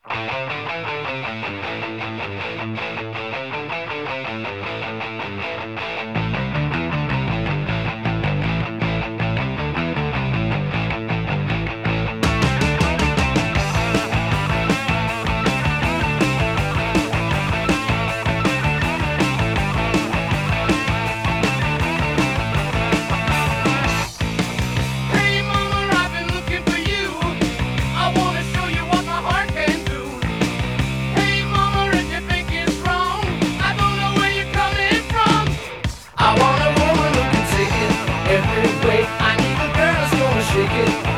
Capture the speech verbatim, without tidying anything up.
Hey mama, I've been looking for you. I wanna show you what my heart can do. Hey mama, if you think it's wrong, I don't know where you're coming from. I want a woman who can take it every way. I need a girl that's gonna shake it.